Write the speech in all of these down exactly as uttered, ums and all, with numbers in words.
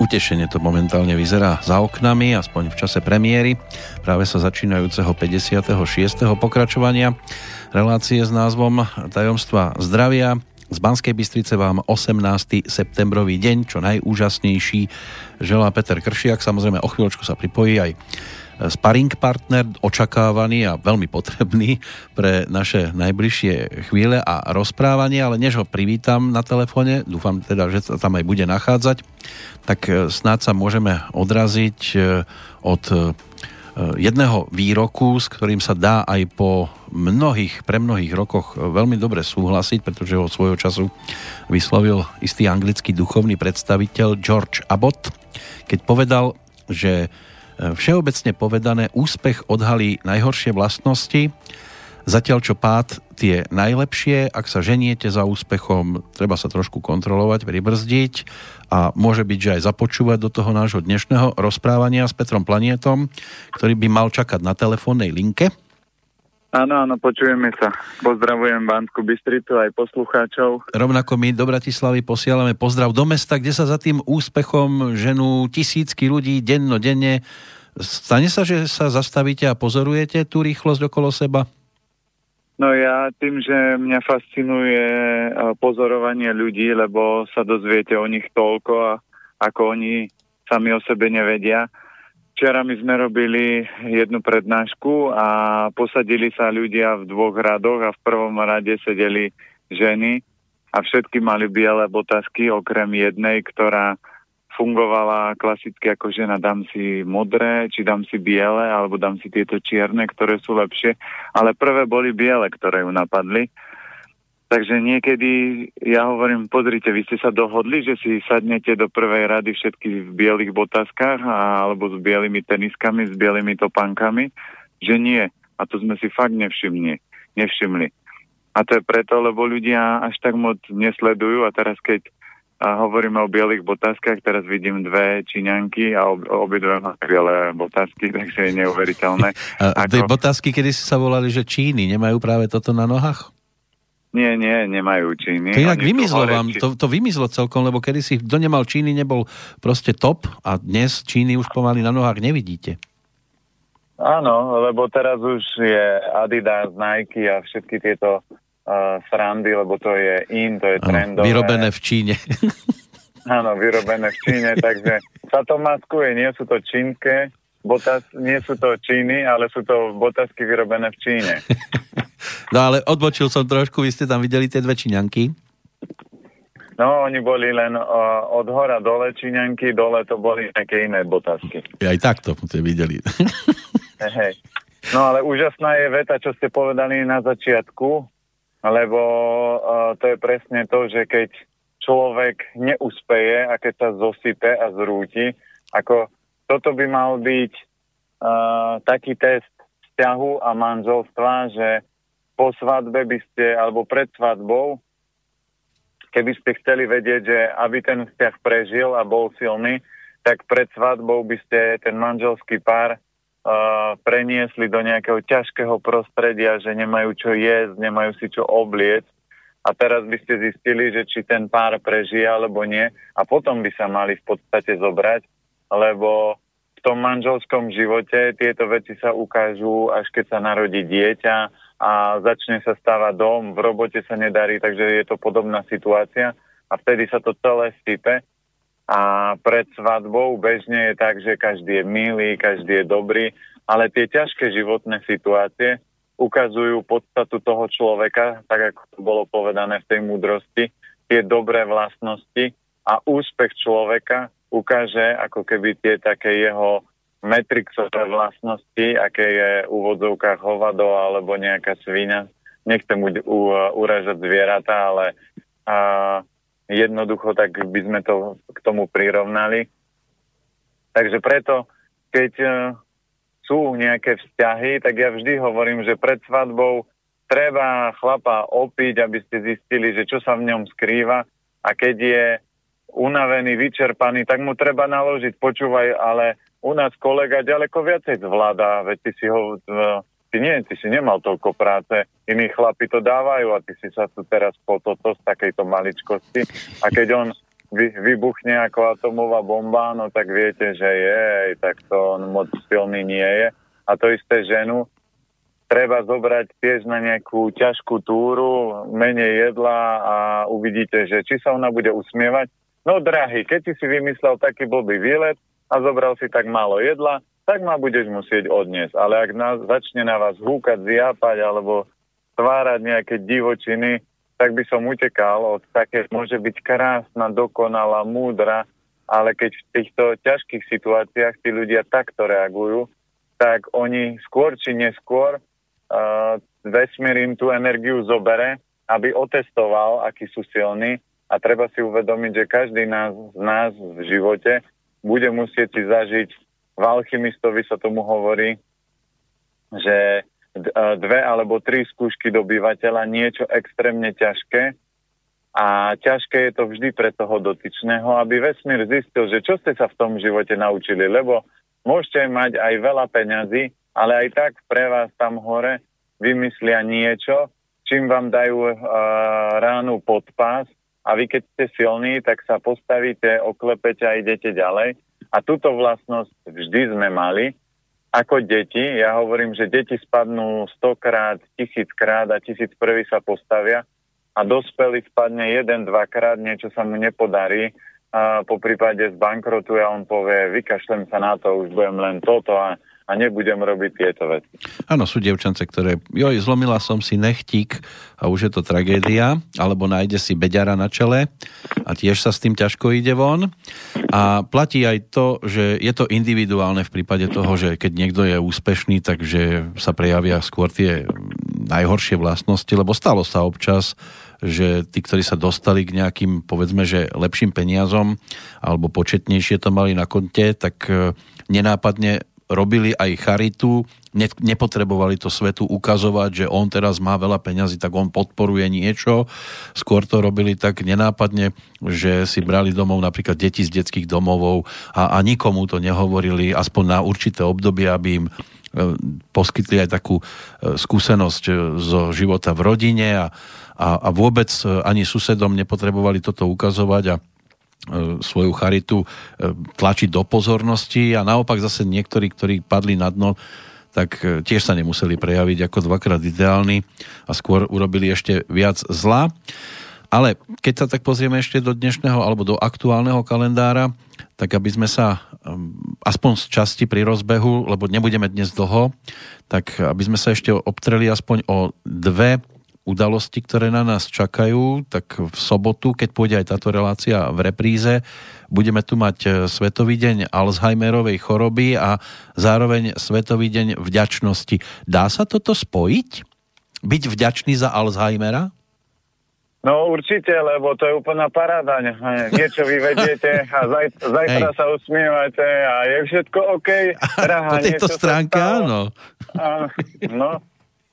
utešenie to momentálne vyzerá za oknami, aspoň v čase premiéry práve sa začínajúceho päťdesiateho šiesteho pokračovania relácie s názvom Tajomstva zdravia. Z Banskej Bystrice vám osemnásteho septembrový deň, čo najúžasnejší, želá Peter Kršiak. Samozrejme o chvíľočku sa pripojí aj sparring partner, očakávaný a veľmi potrebný pre naše najbližšie chvíle a rozprávanie, ale než ho privítam na telefóne, dúfam teda, že sa tam aj bude nachádzať, tak snáď sa môžeme odraziť od jedného výroku, s ktorým sa dá aj po mnohých, pre mnohých rokoch veľmi dobre súhlasiť, pretože ho svojho času vyslovil istý anglický duchovný predstaviteľ George Abbott, keď povedal, že všeobecne povedané, úspech odhalí najhoršie vlastnosti, zatiaľ čo pád tie najlepšie. Ak sa ženiete za úspechom, treba sa trošku kontrolovať, pribrzdiť a môže byť, že aj započúvať do toho nášho dnešného rozprávania s Petrom Planietom, ktorý by mal čakať na telefónnej linke. Áno, áno, počujeme sa. Pozdravujem Banskú Bystricu aj poslucháčov. Rovnako my do Bratislavy posielame pozdrav do mesta, kde sa za tým úspechom ženú tisícky ľudí dennodenne. Stane sa, že sa zastavíte a pozorujete tú rýchlosť okolo seba? No ja tým, že mňa fascinuje pozorovanie ľudí, lebo sa dozviete o nich toľko, ako oni sami o sebe nevedia. Včera my sme robili jednu prednášku a posadili sa ľudia v dvoch radoch a v prvom rade sedeli ženy a všetky mali biele botasky, okrem jednej, ktorá fungovala klasicky ako žena, dám si modré, či dám si biele, alebo dám si tieto čierne, ktoré sú lepšie, ale prvé boli biele, ktoré ju napadli. Takže niekedy ja hovorím, pozrite, vy ste sa dohodli, že si sadnete do prvej rady všetky v bielých botaskách a, alebo s bielými teniskami, s bielými topánkami, že nie. A to sme si fakt nevšimli. nevšimli. A to je preto, lebo ľudia až tak moc nesledujú a teraz keď a hovoríme o bielých botaskách, teraz vidím dve Číňanky a ob, obidve má biele botasky, takže je neuveriteľné. A tie Ako... botasky, kedy si sa volali, že Číny, nemajú práve toto na nohách? Nie, nie, nemajú Číny. To inak vymizlo vám, to, to vymizlo celkom, lebo kedy si kto nemal Číny, nebol proste top a dnes Číny už pomaly na nohách nevidíte. Áno, lebo teraz už je Adidas, Nike a všetky tieto Uh, srandy, lebo to je in, to je trendové. Vyrobené v Číne. Áno, vyrobené v Číne, takže sa to maskuje, nie sú to čínske botas, nie sú to Číny, ale sú to botasky vyrobené v Číne. No ale odbočil som trošku, vy ste tam videli tie dve Číňanky? No, oni boli len uh, od hora dole Číňanky, dole to boli nejaké iné botasky. Aj takto ste videli. Hej. No ale úžasná je veta, čo ste povedali na začiatku, lebo uh, to je presne to, že keď človek neúspeje a keď sa zosype a zrúti, ako toto by mal byť uh, taký test vzťahu a manželstva, že po svadbe by ste, alebo pred svadbou, keby ste chceli vedieť, že aby ten vzťah prežil a bol silný, tak pred svadbou by ste ten manželský pár Uh, preniesli do nejakého ťažkého prostredia, že nemajú čo jesť, nemajú si čo obliec a teraz by ste zistili, že či ten pár prežije alebo nie a potom by sa mali v podstate zobrať, lebo v tom manželskom živote tieto veci sa ukážu, až keď sa narodí dieťa a začne sa stávať dom, v robote sa nedarí, takže je to podobná situácia a vtedy sa to celé sype. A pred svadbou bežne je tak, že každý je milý, každý je dobrý, ale tie ťažké životné situácie ukazujú podstatu toho človeka, tak ako to bolo povedané v tej múdrosti, tie dobré vlastnosti a úspech človeka ukáže ako keby tie také jeho metrixové vlastnosti, aké je v úvodzovkách hovado alebo nejaká sviňa. Nechcem uražať zvieratá, ale a, jednoducho, tak by sme to k tomu prirovnali. Takže preto, keď uh, sú nejaké vzťahy, tak ja vždy hovorím, že pred svadbou treba chlapa opiť, aby ste zistili, že čo sa v ňom skrýva a keď je unavený, vyčerpaný, tak mu treba naložiť, počúvaj, ale u nás kolega ďaleko viacej zvláda, veď ty si ho... Uh, Ty nie, ty si nemal toľko práce, iní chlapi to dávajú a ty si sa tu teraz po toto z takejto maličkosti. A keď on vy, vybuchne ako atomová bomba, no tak viete, že je, tak to on moc silný nie je. A to isté ženu treba zobrať tiež na nejakú ťažkú túru, menej jedla a uvidíte, že či sa ona bude usmievať. No drahý, keď si si vymyslel taký blbý výlet a zobral si tak málo jedla, tak ma budeš musieť odniesť. Ale ak nás, začne na vás húkať, zjápať alebo tvárať nejaké divočiny, tak by som utekal od také, môže byť krásna, dokonalá, múdra, ale keď v týchto ťažkých situáciách tí ľudia takto reagujú, tak oni skôr či neskôr Uh, vesmír im tú energiu zobere, aby otestoval, akí sú silní a treba si uvedomiť, že každý nás, z nás v živote bude musieť si zažiť, v Alchymistovi sa tomu hovorí, že dve alebo tri skúšky dobyvateľa, niečo extrémne ťažké a ťažké je to vždy pre toho dotyčného, aby vesmír zistil, že čo ste sa v tom živote naučili, lebo môžete mať aj veľa peňazí, ale aj tak pre vás tam hore vymyslia niečo, čím vám dajú uh, ránu pod pás a vy keď ste silní, tak sa postavíte, oklepete a idete ďalej. A túto vlastnosť vždy sme mali. Ako deti, ja hovorím, že deti spadnú stokrát, tisíckrát a tisíc prvý sa postavia a dospelý spadne jeden, dvakrát, niečo sa mu nepodarí, a po prípade zbankrotuje a on povie, vykašlem sa na to, už budem len toto a a nebudem robiť tieto veci. Áno, sú dievčance, ktoré, joj, zlomila som si nechtík a už je to tragédia, alebo nájde si beďara na čele a tiež sa s tým ťažko ide von. A platí aj to, že je to individuálne v prípade toho, že keď niekto je úspešný, takže sa prejavia skôr tie najhoršie vlastnosti, lebo stalo sa občas, že tí, ktorí sa dostali k nejakým, povedzme, že lepším peniazom alebo početnejšie to mali na konte, tak nenápadne robili aj charitu, nepotrebovali to svetu ukazovať, že on teraz má veľa peňazí, tak on podporuje niečo. Skôr to robili tak nenápadne, že si brali domov napríklad deti z detských domovov a, a nikomu to nehovorili, aspoň na určité obdobie, aby im poskytli aj takú skúsenosť zo života v rodine a, a, a vôbec ani susedom nepotrebovali toto ukazovať a svoju charitu tlačiť do pozornosti a naopak zase niektorí, ktorí padli na dno, tak tiež sa nemuseli prejaviť ako dvakrát ideálni a skôr urobili ešte viac zla. Ale keď sa tak pozrieme ešte do dnešného alebo do aktuálneho kalendára, tak aby sme sa aspoň z časti pri rozbehu, lebo nebudeme dnes dlho, tak aby sme sa ešte obtreli aspoň o dve udalosti, ktoré na nás čakajú, tak v sobotu, keď pôjde aj táto relácia v repríze, budeme tu mať Svetový deň Alzheimerovej choroby a zároveň Svetový deň vďačnosti. Dá sa toto spojiť? Byť vďačný za Alzheimera? No určite, lebo to je úplná paráda. Niečo vyvediete a zaj, zajtra Hej. sa usmievate a je všetko OK. Drahá, po tejto stránke áno. A, no.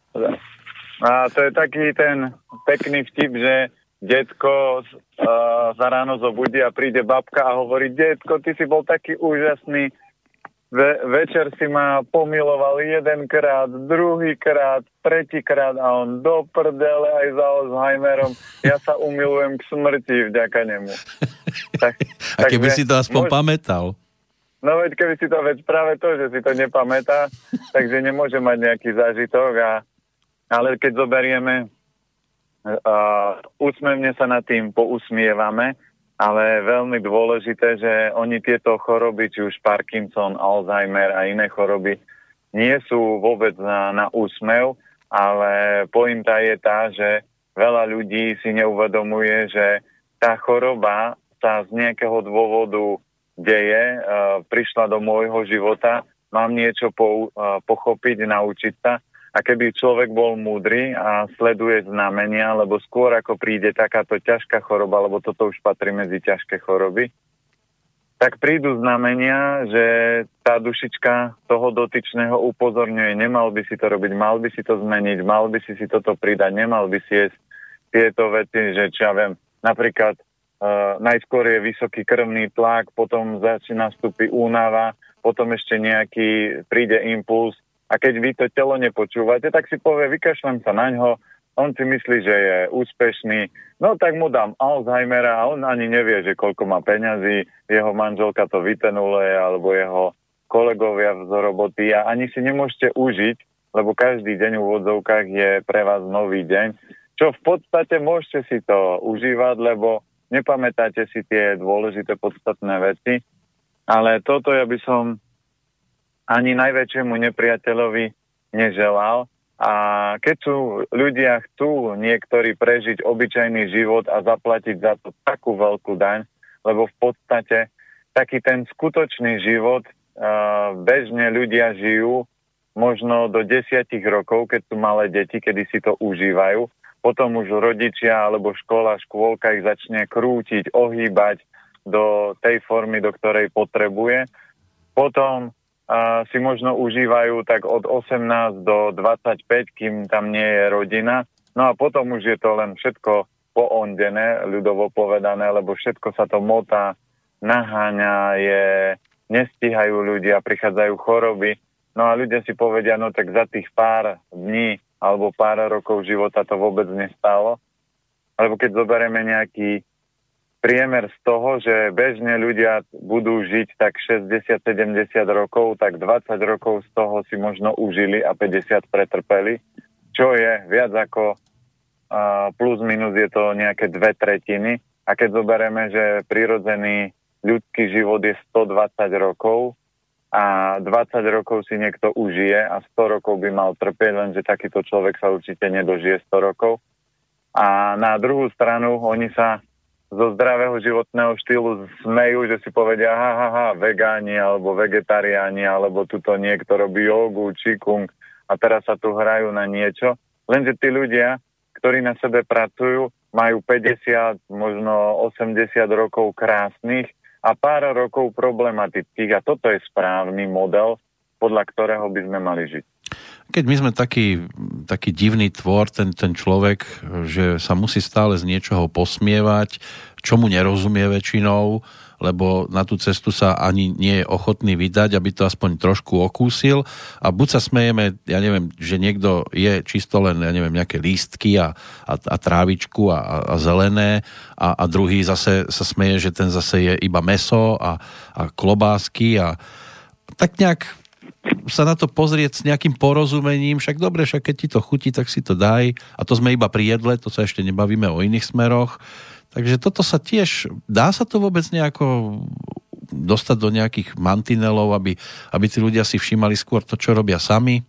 A to je taký ten pekný vtip, že detko uh, za ráno zobudí a príde babka a hovorí, detko, ty si bol taký úžasný, Ve- večer si ma pomiloval jedenkrát, druhýkrát, tretíkrát a on do prdele aj za Alzheimerom. Ja sa umilujem k smrti vďaka nemu. Tak, a keby takže, si to aspoň môž... pamätal. No veď keby si to, veď práve to, že si to nepamätá, takže nemôže mať nejaký zážitok. A, ale keď zoberieme, uh, úsmevne sa nad tým pousmievame, ale veľmi dôležité, že oni tieto choroby, či už Parkinson, Alzheimer a iné choroby, nie sú vôbec na, na úsmev, ale pointa je tá, že veľa ľudí si neuvedomuje, že tá choroba sa z nejakého dôvodu deje, uh, prišla do môjho života, mám niečo po, uh, pochopiť, naučiť sa. A keby človek bol múdry a sleduje znamenia, lebo skôr ako príde takáto ťažká choroba, lebo toto už patrí medzi ťažké choroby, tak prídu znamenia, že tá dušička toho dotyčného upozorňuje, nemal by si to robiť, mal by si to zmeniť, mal by si si toto pridať, nemal by si jesť tieto veci, že čo ja viem, napríklad uh, najskôr je vysoký krvný tlak, potom začína nastúpiť únava, potom ešte nejaký príde impuls. A keď vy to telo nepočúvate, tak si povie, vykašlem sa naňho, on si myslí, že je úspešný, no tak mu dám Alzheimera a on ani nevie, že koľko má peňazí, jeho manželka to vytenuluje, alebo jeho kolegovia z roboty a ani si nemôžete užiť, lebo každý deň v úvodzovkách je pre vás nový deň, čo v podstate môžete si to užívať, lebo nepamätáte si tie dôležité podstatné veci, ale toto ja by som ani najväčšiemu nepriateľovi neželal. A keď sú ľudia chcú niektorí prežiť obyčajný život a zaplatiť za to takú veľkú daň, lebo v podstate taký ten skutočný život uh, bežne ľudia žijú možno do desiatich rokov, keď sú malé deti, kedy si to užívajú. Potom už rodičia alebo škola, škôlka ich začne krútiť, ohýbať do tej formy, do ktorej potrebuje. Potom Uh, si možno užívajú tak od osemnásť do dvadsaťpäť, kým tam nie je rodina. No a potom už je to len všetko poondené, ľudovo povedané, lebo všetko sa to motá, naháňa, je, nestíhajú ľudia, prichádzajú choroby. No a ľudia si povedia, no tak za tých pár dní alebo pár rokov života to vôbec nestalo. Alebo keď zoberieme nejaký priemer z toho, že bežne ľudia budú žiť tak šesťdesiat sedemdesiat rokov, tak dvadsať rokov z toho si možno užili a päťdesiat pretrpeli, čo je viac ako uh, plus minus je to nejaké dve tretiny. A keď zoberieme, že prirodzený ľudský život je stodvadsať rokov a dvadsať rokov si niekto užije a sto rokov by mal trpieť, lenže takýto človek sa určite nedožije sto rokov. A na druhú stranu oni sa zo zdravého životného štýlu smejú, že si povedia, ha, ha, ha, vegáni alebo vegetariáni, alebo tuto niekto robí jogu, čikung a teraz sa tu hrajú na niečo. Lenže tí ľudia, ktorí na sebe pracujú, majú päťdesiat, možno osemdesiat rokov krásnych a pár rokov problematických a toto je správny model, podľa ktorého by sme mali žiť. Keď my sme taký, taký divný tvor, ten, ten človek, že sa musí stále z niečoho posmievať, čomu nerozumie väčšinou, lebo na tú cestu sa ani nie je ochotný vydať, aby to aspoň trošku okúsil. A buď sa smejeme, ja neviem, že niekto je čisto len, ja neviem, nejaké lístky a, a, a trávičku a, a zelené a, a druhý zase sa smeje, že ten zase je iba mäso a, a klobásky a tak nejak sa na to pozrieť s nejakým porozumením, však dobre, však keď ti to chutí, tak si to daj. A to sme iba pri jedle, to sa ešte nebavíme o iných smeroch. Takže toto sa tiež, dá sa to vôbec nejako dostať do nejakých mantinelov, aby, aby tí ľudia si všímali skôr to, čo robia sami?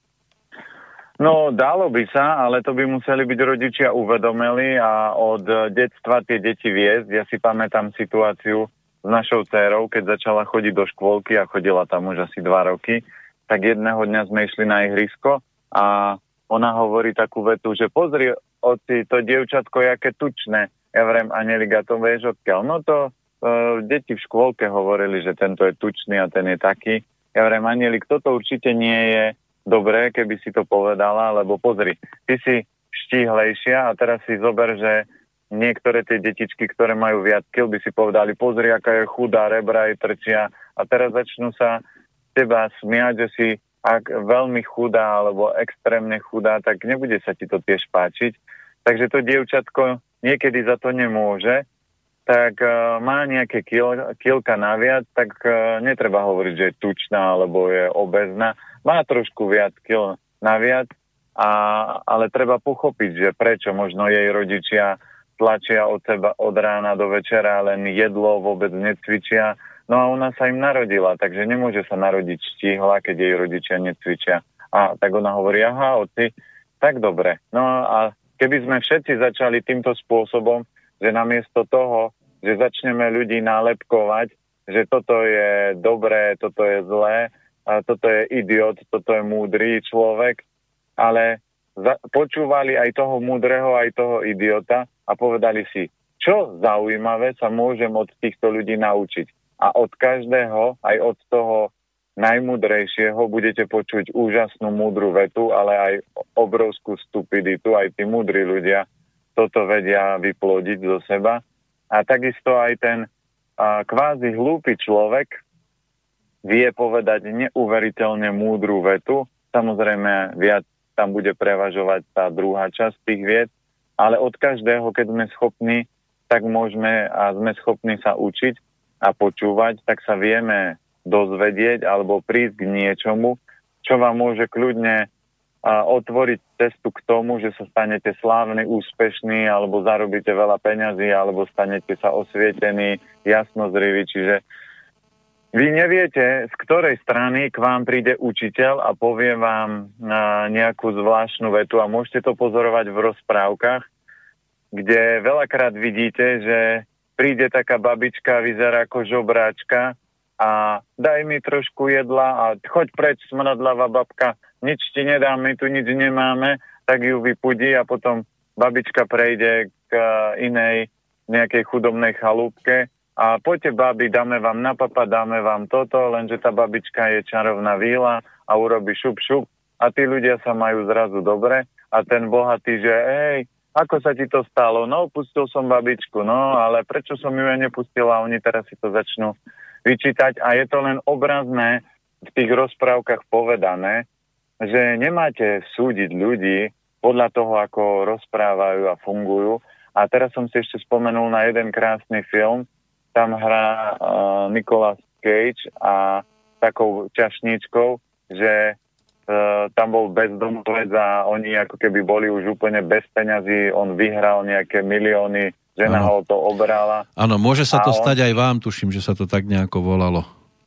No, dalo by sa, ale to by museli byť rodičia uvedomili a od detstva tie deti viesť. Ja si pamätám situáciu s našou dcérou, keď začala chodiť do škôlky a chodila tam už asi dva roky, tak jedného dňa sme išli na ihrisko a ona hovorí takú vetu, že pozri, oci, to dievčatko, jaké tučné. Ja vrem, Anelika, to vieš odkiaľ. No to uh, deti v škôlke hovorili, že tento je tučný a ten je taký. Ja vrem, Anielik, toto určite nie je dobré, keby si to povedala, lebo pozri, ty si štíhlejšia a teraz si zober, že niektoré tie detičky, ktoré majú viac kil, by si povedali, pozri, aká je chudá, rebra jej trčia a teraz začnú sa teba smiať, že si ak veľmi chudá alebo extrémne chudá, tak nebude sa ti to tiež páčiť. Takže to dievčatko niekedy za to nemôže, tak uh, má nejaké kil, kilka naviac, tak uh, netreba hovoriť, že je tučná alebo je obezná. Má trošku viac kil naviac, a, ale treba pochopiť, že prečo možno jej rodičia tlačia od seba od rána do večera, len jedlo, vôbec necvičia. No a ona sa im narodila, takže nemôže sa narodiť štíhla, keď jej rodičia necvičia. A tak ona hovorí, aha, oci, tak dobre. No a keby sme všetci začali týmto spôsobom, že namiesto toho, že začneme ľudí nálepkovať, že toto je dobré, toto je zlé, a toto je idiot, toto je múdry človek, ale za- počúvali aj toho múdreho, aj toho idiota a povedali si, čo zaujímavé sa môžem od týchto ľudí naučiť. A od každého, aj od toho najmúdrejšieho budete počuť úžasnú múdru vetu, ale aj obrovskú stupiditu. Aj tí múdri ľudia toto vedia vyplodiť zo seba. A takisto aj ten a, kvázi hlúpy človek vie povedať neuveriteľne múdru vetu. Samozrejme viac tam bude prevažovať tá druhá časť tých vied, ale od každého, keď sme schopní, tak môžeme a sme schopní sa učiť a počúvať, tak sa vieme dozvedieť alebo prísť k niečomu, čo vám môže kľudne a, otvoriť cestu k tomu, že sa stanete slávni, úspešní, alebo zarobíte veľa peňazí, alebo stanete sa osvietení, jasnozriví. Čiže vy neviete, z ktorej strany k vám príde učiteľ a povie vám a, nejakú zvláštnu vetu a môžete to pozorovať v rozprávkach, kde veľakrát vidíte, že príde taká babička, vyzerá ako žobráčka a daj mi trošku jedla a choď preč, smradlavá babka, nič ti nedám, my tu nič nemáme, tak ju vypudí a potom babička prejde k inej nejakej chudobnej chalúbke a poďte, babi, dáme vám na papa, dáme vám toto, lenže tá babička je čarovná víla a urobí šup, šup a tí ľudia sa majú zrazu dobre a ten bohatý, že hej, ako sa ti to stalo? No, pustil som babičku, no, ale prečo som ju nepustil a oni teraz si to začnú vyčítať a je to len obrazné v tých rozprávkach povedané, že nemáte súdiť ľudí podľa toho, ako rozprávajú a fungujú. A teraz som si ešte spomenul na jeden krásny film, tam hrá uh, Nicolas Cage a takou čašníčkou, že Uh, tam bol bezdomovec a oni ako keby boli už úplne bez peňazí, on vyhral nejaké milióny, žena ho to obrala. Áno, môže sa to on... stať aj vám, tuším, že sa to tak nejako volalo.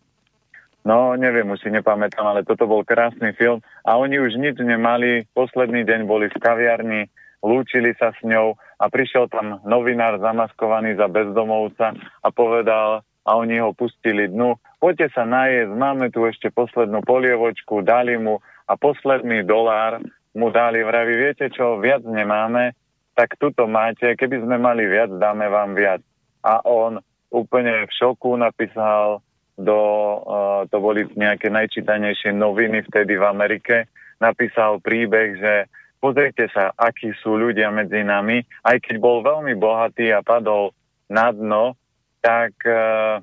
No, neviem, už si nepamätám, ale toto bol krásny film a oni už nič nemali, posledný deň boli v kaviarni, lúčili sa s ňou a prišiel tam novinár zamaskovaný za bezdomovca a povedal, a oni ho pustili dnu. Poďte sa najesť, máme tu ešte poslednú polievočku, dali mu a posledný dolár mu dali, vraví, viete čo, viac nemáme, tak tuto máte, keby sme mali viac, dáme vám viac. A on úplne v šoku napísal do, uh, to boli nejaké najčítanejšie noviny vtedy v Amerike, napísal príbeh, že pozrite sa, akí sú ľudia medzi nami, aj keď bol veľmi bohatý a padol na dno, tak uh,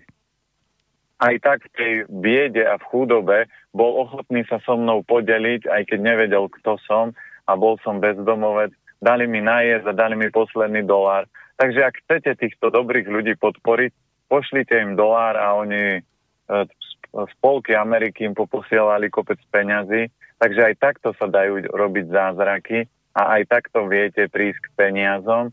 aj tak v tej biede a v chudobe bol ochotný sa so mnou podeliť, aj keď nevedel, kto som a bol som bezdomovec. Dali mi najesť a dali mi posledný dolár. Takže ak chcete týchto dobrých ľudí podporiť, pošlite im dolár a oni uh, spolky Ameriky im poposielali kopec peňazí. Takže aj takto sa dajú robiť zázraky a aj takto viete prísť k peniazom.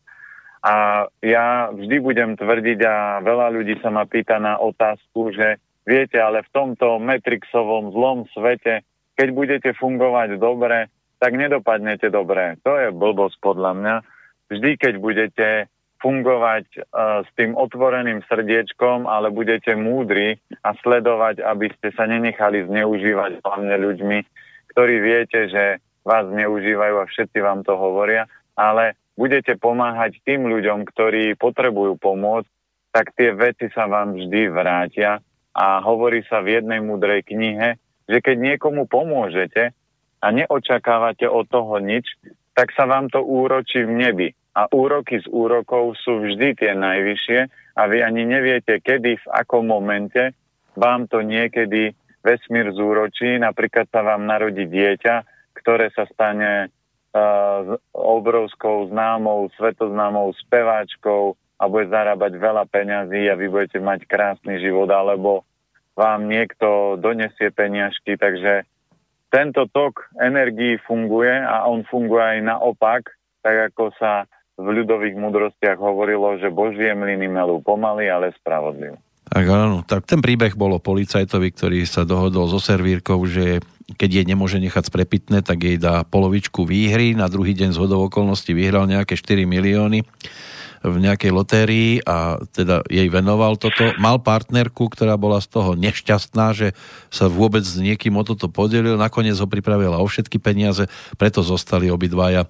A ja vždy budem tvrdiť a veľa ľudí sa ma pýta na otázku, že viete, ale v tomto Matrixovom zlom svete, keď budete fungovať dobre, tak nedopadnete dobre. To je blbosť podľa mňa. Vždy, keď budete fungovať uh, s tým otvoreným srdiečkom, ale budete múdri a sledovať, aby ste sa nenechali zneužívať hlavne ľuďmi, ktorí viete, že vás zneužívajú a všetci vám to hovoria, ale budete pomáhať tým ľuďom, ktorí potrebujú pomôcť, tak tie veci sa vám vždy vrátia. A hovorí sa v jednej múdrej knihe, že keď niekomu pomôžete a neočakávate od toho nič, tak sa vám to úročí v nebi. A úroky z úrokov sú vždy tie najvyššie a vy ani neviete, kedy, v akom momente vám to niekedy vesmír zúročí. Napríklad sa vám narodí dieťa, ktoré sa stane Uh, obrovskou známou, svetoznámou speváčkou a bude zarábať veľa peňazí a vy budete mať krásny život, alebo vám niekto donesie peniažky, takže tento tok energií funguje a on funguje aj naopak, tak ako sa v ľudových múdrostiach hovorilo, že Božie mlyny melú pomaly, ale spravodlivo. Tak áno, tak ten príbeh bol o policajtovi, ktorý sa dohodol so servírkou, že keď jej nemôže nechať sprepitné, tak jej dá polovičku výhry. Na druhý deň zhodou okolností vyhral nejaké štyri milióny v nejakej lotérii a teda jej venoval toto. Mal partnerku, ktorá bola z toho nešťastná, že sa vôbec s niekým o toto podelil. Nakoniec ho pripravila o všetky peniaze, preto zostali obidvaja e,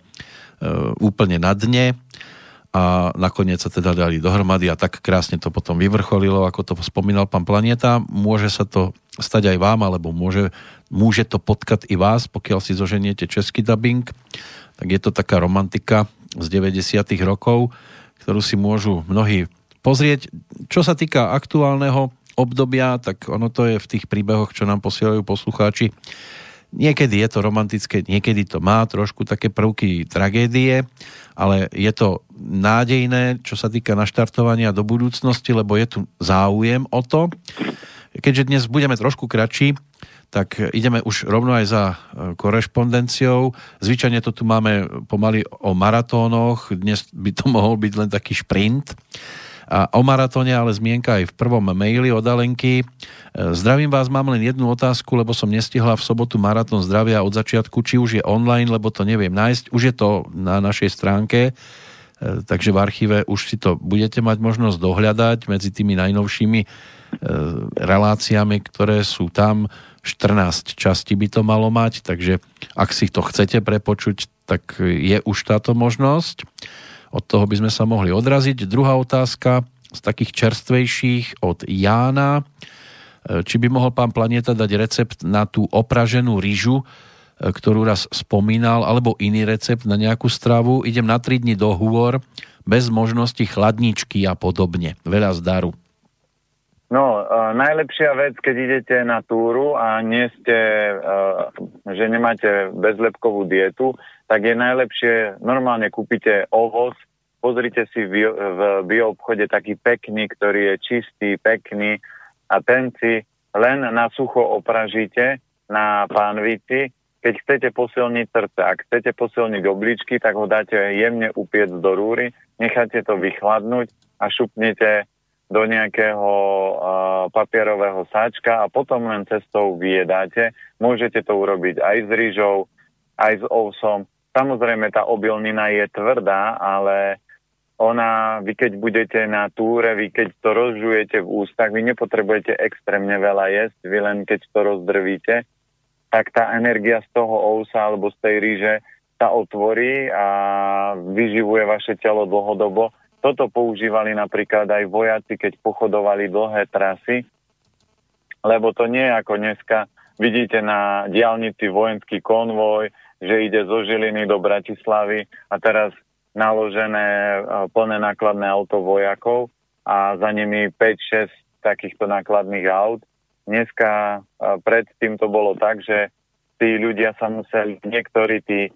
úplne na dne. A nakoniec sa teda dali dohromady a tak krásne to potom vyvrcholilo, ako to spomínal pán Planieta. Môže sa to stať aj vám, alebo môže, môže to potkať i vás, pokiaľ si zoženiete český dubbing. Tak je to taká romantika z deväťdesiatych rokov, ktorú si môžu mnohí pozrieť. Čo sa týka aktuálneho obdobia, tak ono to je v tých príbehoch, čo nám posielajú poslucháči, Niekedy je to romantické, niekedy to má trošku také prvky tragédie, ale je to nádejné, čo sa týka naštartovania do budúcnosti, lebo je tu záujem o to. Keďže dnes budeme trošku kratší, tak ideme už rovno aj za korešpondenciou. Zvyčajne to tu máme pomaly o maratónoch, dnes by to mohol byť len taký šprint. A o maratóne ale zmienka aj v prvom maili od Alenky. Zdravím vás, mám len jednu otázku, lebo som nestihla v sobotu maratón zdravia od začiatku, či už je online, lebo to neviem nájsť. Už je to na našej stránke, takže v archíve už si to budete mať možnosť dohľadať medzi tými najnovšími reláciami, ktoré sú tam. štrnásť častí by to malo mať, takže ak si to chcete prepočuť, tak je už táto možnosť. Od toho by sme sa mohli odraziť. Druhá otázka z takých čerstvejších od Jána. Či by mohol pán Planieta dať recept na tú opraženú ryžu, ktorú raz spomínal, alebo iný recept na nejakú stravu. Idem na tri dni do hôr, bez možnosti chladničky a podobne. Veľa zdaru. No, uh, najlepšia vec, keď idete na túru a nie ste, uh, že nemáte bezlepkovú dietu, tak je najlepšie, normálne kúpite ovoz, pozrite si v, v bioobchode taký pekný, ktorý je čistý, pekný a ten si len na sucho opražíte na pánvici. Keď chcete posilniť srdce, ak chcete posilniť obličky, tak ho dáte jemne upiec do rúry, necháte to vychladnúť a šupnete do nejakého uh, papierového sáčka a potom len cestou vyjedáte. Môžete to urobiť aj s rýžou, aj s ovsom. Samozrejme, tá obilnina je tvrdá, ale ona, vy keď budete na túre, vy keď to rozžujete v ústach, vy nepotrebujete extrémne veľa jesť, vy len keď to rozdrvíte, tak tá energia z toho ovsa alebo z tej ríže sa otvorí a vyživuje vaše telo dlhodobo. Toto používali napríklad aj vojaci, keď pochodovali dlhé trasy, lebo to nie je ako dneska, vidíte na diaľnici vojenský konvoj, že ide zo Žiliny do Bratislavy a teraz naložené plné nákladné auto vojakov a za nimi päť šesť takýchto nákladných aut. Dneska predtým to bolo tak, že tí ľudia sa museli, niektorí tí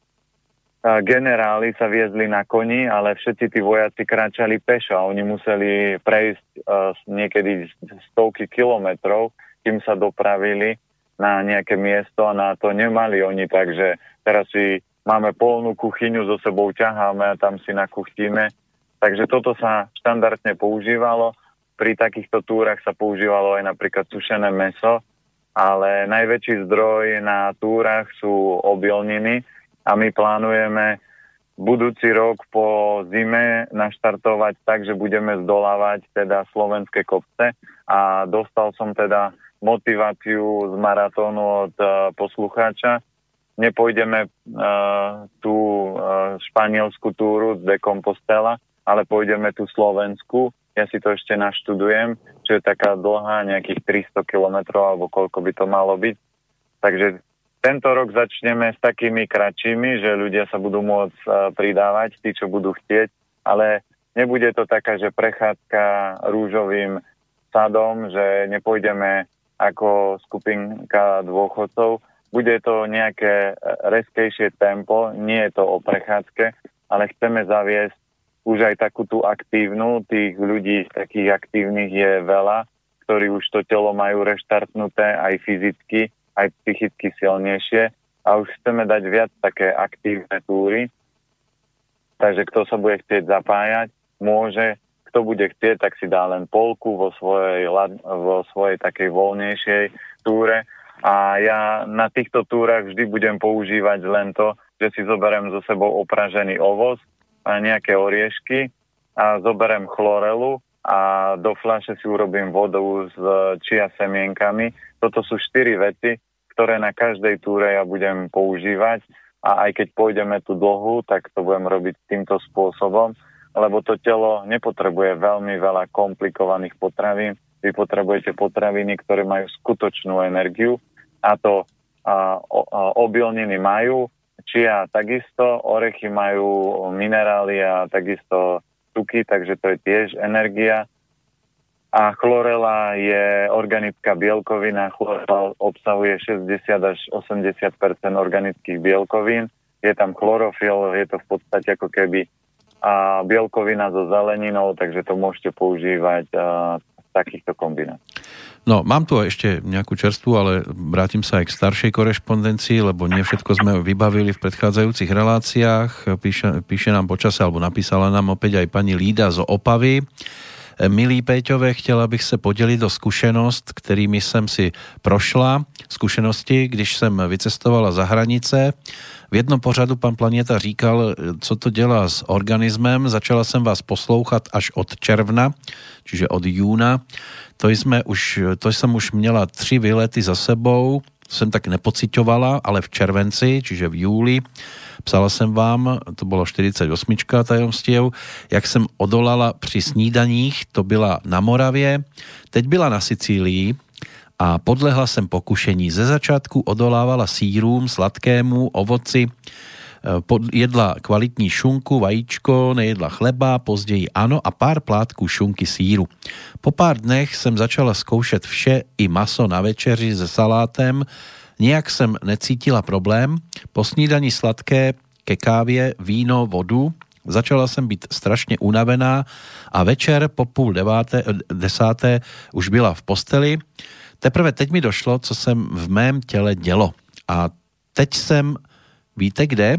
generáli sa viezli na koni, ale všetci tí vojaci kráčali pešo a oni museli prejsť uh, niekedy stovky kilometrov, kým sa dopravili na nejaké miesto a na to nemali oni, takže teraz si máme polnú kuchyňu, so sebou ťaháme a tam si nakuchtíme. Takže toto sa štandardne používalo. Pri takýchto túrach sa používalo aj napríklad sušené mäso, ale najväčší zdroj na túrach sú obilniny, a my plánujeme budúci rok po zime naštartovať tak, že budeme zdolávať teda slovenské kopce a dostal som teda motiváciu z maratónu od uh, poslucháča. Nepôjdeme uh, tú uh, španielsku túru z De Compostela, ale pôjdeme tú slovenskú. Ja si to ešte naštudujem, čo je taká dlhá, nejakých tristo kilometrov alebo koľko by to malo byť. Takže tento rok začneme s takými kratšími, že ľudia sa budú môcť uh, pridávať, tí, čo budú chcieť, ale nebude to taká, že prechádzka rúžovým sadom, že nepôjdeme ako skupinka dôchodcov. Bude to nejaké reskejšie tempo, nie je to o prechádzke, ale chceme zaviesť už aj takú tú aktívnu, tých ľudí takých aktívnych je veľa, ktorí už to telo majú reštartnuté aj fyzicky, aj psychicky silnejšie a už chceme dať viac také aktívne túry. Takže kto sa bude chcieť zapájať, môže, kto bude chcieť, tak si dá len polku vo svojej, vo svojej takej voľnejšej túre. A ja na týchto túrach vždy budem používať len to, že si zoberiem so sebou opražený ovoz a nejaké oriešky a zoberiem chlorelu a do fľaše si urobím vodu s čia semienkami. Toto sú štyri veci, ktoré na každej túre ja budem používať a aj keď pôjdeme tú dlhú, tak to budem robiť týmto spôsobom, lebo to telo nepotrebuje veľmi veľa komplikovaných potravín. Vy potrebujete potraviny, ktoré majú skutočnú energiu a to a, a, obilniny majú, čia takisto, orechy majú minerály a takisto tuky, takže to je tiež energia. a chlorela je organická bielkovina. Chlorela obsahuje šesťdesiat až osemdesiat percent organických bielkovín. Je tam chlorofil, je to v podstate ako keby a bielkovina so zeleninou, takže to môžete používať a, v takýchto kombinách. No, mám tu ešte nejakú čerstvu, ale vrátim sa aj k staršej korešpondencii, lebo nie všetko sme vybavili v predchádzajúcich reláciách. Píše, píše nám počase, alebo napísala nám opäť aj pani Lída z Opavy. Milí Péťové, chtěla bych se podělit o zkušenost, kterými jsem si prošla. Zkušenosti, když jsem vycestovala za hranice. V jednom pořadu pan Planieta říkal, co to dělá s organismem. Začala jsem vás poslouchat až od června, čiže od júna. To, jsme už, to jsem už měla tři výlety za sebou. Jsem tak nepociťovala, ale v červenci, čiže v júli, psala jsem vám, to bylo štyridsať osem tajomstiev, jak jsem odolala při snídaních, to byla na Moravě, teď byla na Sicílii a podlehla jsem pokušení. Ze začátku odolávala sýrům, sladkému, ovoci, jedla kvalitní šunku, vajíčko, nejedla chleba, později ano a pár plátků šunky sýru. Po pár dnech jsem začala zkoušet vše i maso na večeři se salátem. Nijak jsem necítila problém. Po snídani sladké, ke kávě, víno, vodu. Začala jsem být strašně unavená a večer po půl deváté, desáté už byla v posteli. Teprve teď mi došlo, co jsem v mém těle dělo. A teď jsem, víte kde?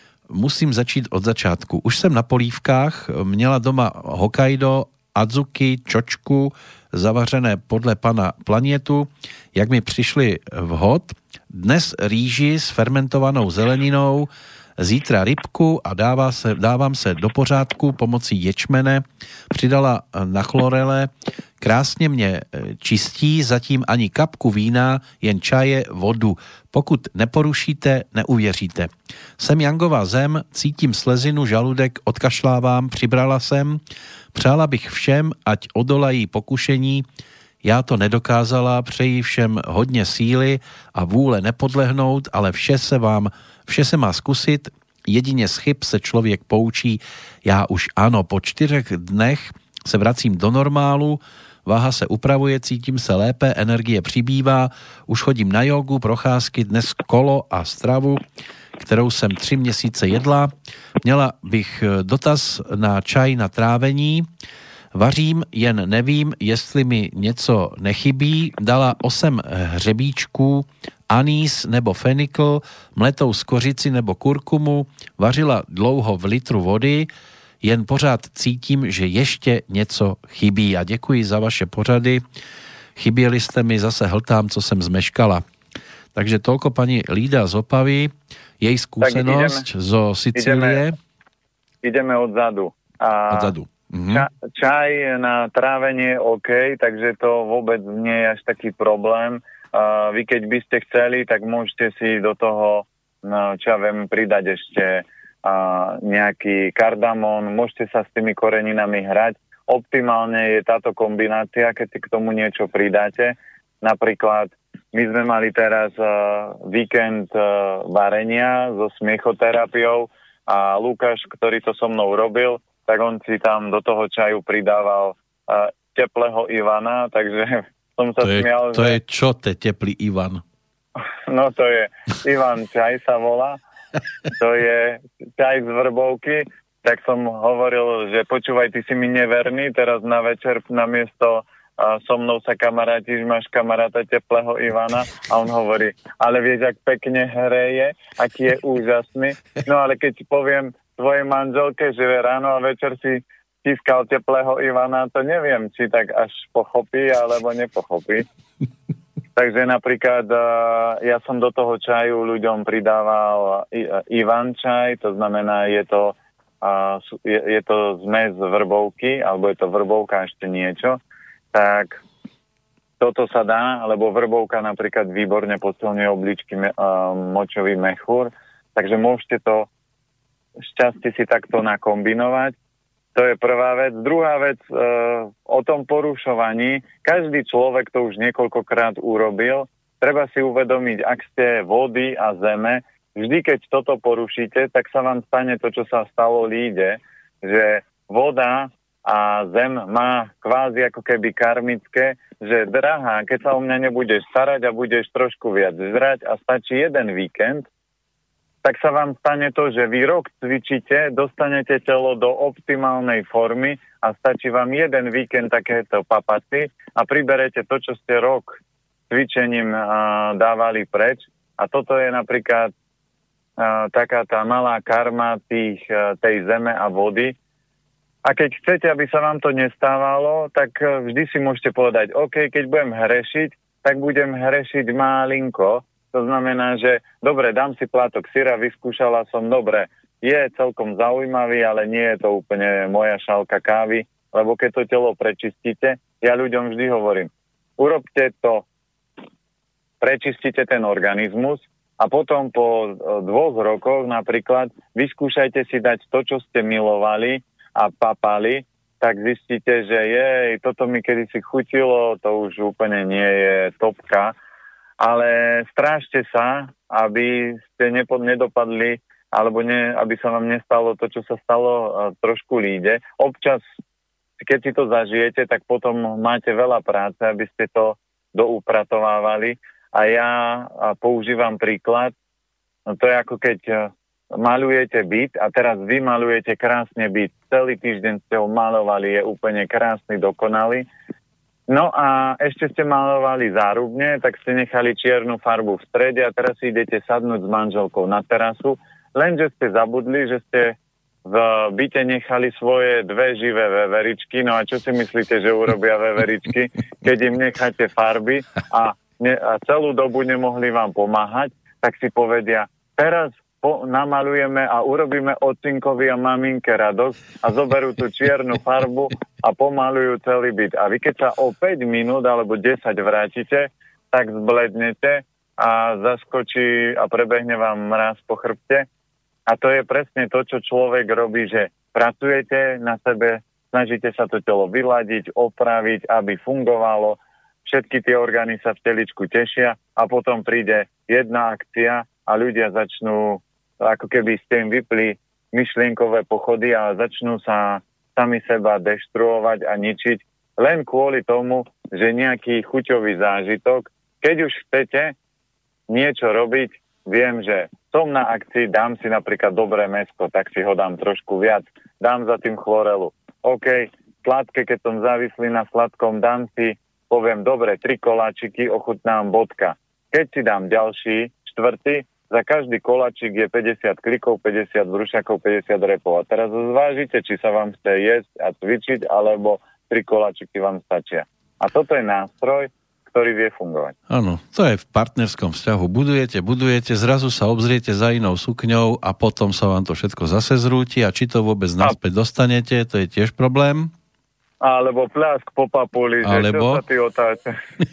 Musím začít od začátku. Už jsem na polívkách, měla doma Hokkaido, adzuki, čočku, zavařené podle pana Planietu, jak mi přišli vhod. Dnes rýži s fermentovanou zeleninou, zítra rybku a dává se, dávám se do pořádku pomocí ječmene. Přidala na chlorele, krásně mě čistí, zatím ani kapku vína, jen čaje, vodu. Pokud neporušíte, neuvěříte. Jsem Jangová zem, cítím slezinu, žaludek, odkašlávám, přibrala jsem. Přála bych všem, ať odolají pokušení. Já to nedokázala, přeji všem hodně síly a vůle nepodlehnout, ale vše se vám, vše se má zkusit. Jedině z chyb se člověk poučí. Já už ano, po čtyřech dnech se vracím do normálu, váha se upravuje, cítím se lépe, energie přibývá, už chodím na jogu, procházky, dnes kolo a stravu, kterou jsem tři měsíce jedla. Měla bych dotaz na čaj na trávení. Vařím, jen nevím, jestli mi něco nechybí. Dala osm hřebíčků, anýs nebo fenikl, mletou skořici nebo kurkumu. Vařila dlouho v litru vody, jen pořád cítím, že ještě něco chybí. A děkuji za vaše pořady. Chyběli jste mi, zase hltám, co jsem zmeškala. Takže toľko pani Lída z Opavy, jej skúsenosť ideme, zo Sicílie. Ideme, ideme odzadu. A odzadu. Mhm. Ča, čaj na trávenie OK, takže to vôbec nie je až taký problém. Uh, vy keď by ste chceli, tak môžete si do toho, no, čo ja viem, pridať ešte uh, nejaký kardamón, môžete sa s tými koreninami hrať. Optimálne je táto kombinácia, keď si k tomu niečo pridáte. Napríklad my sme mali teraz uh, víkend uh, varenia so smiechoterapiou a Lukáš, ktorý to so mnou robil, tak on si tam do toho čaju pridával uh, teplého Ivana, takže som sa to je, smial, to že... je čo, te teplý Ivan? No to je Ivan čaj sa volá. To je čaj z vrbovky. Tak som hovoril, že počúvaj, ty si mi neverný, teraz na večer namiesto a so mnou sa kamarátiš, máš kamaráta teplého Ivana a on hovorí, ale vieš, ak pekne hreje, aký je úžasný. No ale keď poviem tvojej manželke, že ráno a večer si tiskal teplého Ivana, to neviem, či tak až pochopí, alebo nepochopí. Takže napríklad ja som do toho čaju ľuďom pridával Ivan čaj, to znamená, je to, je, je to zmes vrbovky, alebo je to vrbovka ešte niečo. Tak toto sa dá, lebo vrbovka napríklad výborne posilňuje obličky, uh, močový mechúr, takže môžete to šťastie si takto nakombinovať. To je prvá vec. Druhá vec, uh, o tom porušovaní. Každý človek to už niekoľkokrát urobil. Treba si uvedomiť, ak ste vody a zeme, vždy keď toto porušíte, tak sa vám stane to, čo sa stalo Líde, že voda a zem má kvázi ako keby karmické, že drahá, keď sa o mňa nebudeš starať a budeš trošku viac žrať a stačí jeden víkend, tak sa vám stane to, že vy rok cvičíte, dostanete telo do optimálnej formy a stačí vám jeden víkend takéto papaty a priberete to, čo ste rok cvičením a, dávali preč. A toto je napríklad a, taká tá malá karma tých, a, tej zeme a vody. A keď chcete, aby sa vám to nestávalo, tak vždy si môžete povedať, OK, keď budem hrešiť, tak budem hrešiť málinko. To znamená, že dobre, dám si plátok syra, vyskúšala som, dobre, je celkom zaujímavý, ale nie je to úplne moja šálka kávy, lebo keď to telo prečistíte, ja ľuďom vždy hovorím, urobte to, prečistite ten organizmus a potom po dvoch rokoch napríklad vyskúšajte si dať to, čo ste milovali a papali, tak zistíte, že jej, toto mi kedysi chutilo, to už úplne nie je topka, ale strážte sa, aby ste nepo, nedopadli, alebo ne, aby sa vám nestalo to, čo sa stalo trošku líde. Občas, keď si to zažijete, tak potom máte veľa práce, aby ste to doupratovávali. A ja používam príklad, no to je ako keď malujete byt a teraz vy malujete krásne byt. Celý týždeň ste ho malovali, je úplne krásny, dokonalý. No a ešte ste malovali zárubne, tak ste nechali čiernu farbu v strede a teraz si idete sadnúť s manželkou na terasu, lenže ste zabudli, že ste v byte nechali svoje dve živé veveričky. No a čo si myslíte, že urobia veveričky, keď im necháte farby a, ne, a celú dobu nemohli vám pomáhať, tak si povedia, teraz po, namalujeme a urobíme otcinkovi a maminke radosť a zoberú tú čiernu farbu a pomalujú celý byt. A vy keď sa o päť minút alebo desať vrátite, tak zblednete a zaskočí a prebehne vám mráz po chrbte. A to je presne to, čo človek robí, že pracujete na sebe, snažíte sa to telo vyladiť, opraviť, aby fungovalo, všetky tie orgány sa v teličku tešia a potom príde jedna akcia a ľudia začnú, ako keby ste im vypli myšlienkové pochody a začnú sa sami seba deštruovať a ničiť len kvôli tomu, že nejaký chuťový zážitok, keď už chcete niečo robiť, viem, že som na akcii, dám si napríklad dobré mäsko, tak si ho dám trošku viac, dám za tým chlorelu. OK, sladké, keď som závislý na sladkom, dám si, poviem, dobre, tri koláčiky, ochutnám bodka. Keď si dám ďalší, štvrtý, za každý koláčik je päťdesiat klikov, päťdesiat brúšakov, päťdesiat repov. A teraz zvážite, či sa vám chce jesť a cvičiť, alebo tri koláčiky vám stačia. A toto je nástroj, ktorý vie fungovať. Áno, to je v partnerskom vzťahu. Budujete, budujete, zrazu sa obzriete za inou sukňou a potom sa vám to všetko zase zrúti a či to vôbec naspäť dostanete, to je tiež problém. Alebo pľask po papuli, Alebo... že čo sa ty otáča.